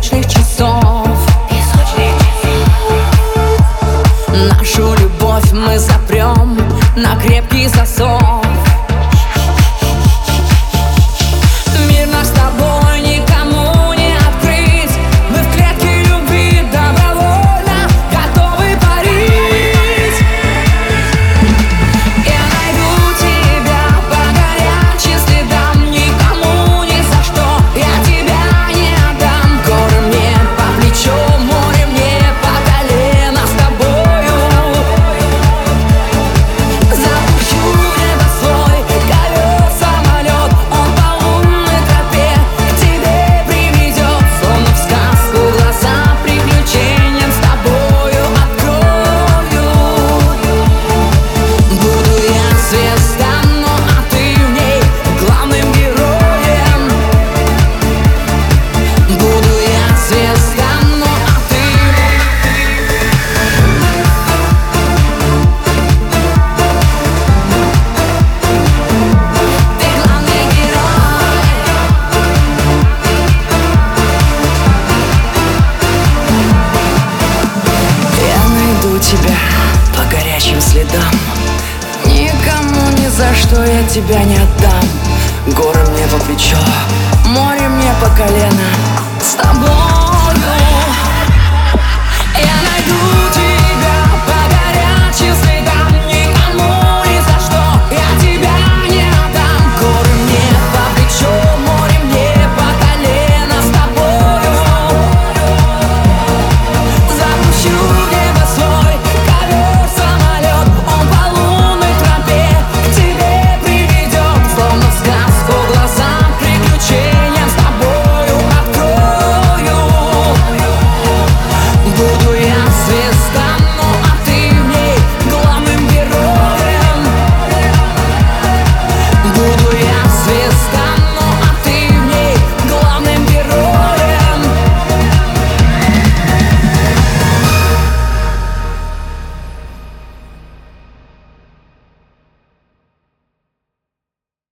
песочных часов. Нашу любовь мы запрем на крепкий засов. Мир наш с тобой никому не открыть. Мы в клетке любви добровольно готовы парить. Я найду тебя по горячим следам. Никому ни за что я тебя не отдам. Горы мне по плечо, море мне по колено. С тобою запущу в небо свой ковер-самолет. Он по лунной тропе к тебе приведет. Словно в сказку глаза приключениям с тобою открою. Буду я звезда, ну а ты в ней главным героем. Буду я звезда, ну а ты главный герой. Я найду тебя по горячим следам. Никому ни за что я тебя не отдам. Горы мне по плечо, море мне по колено. С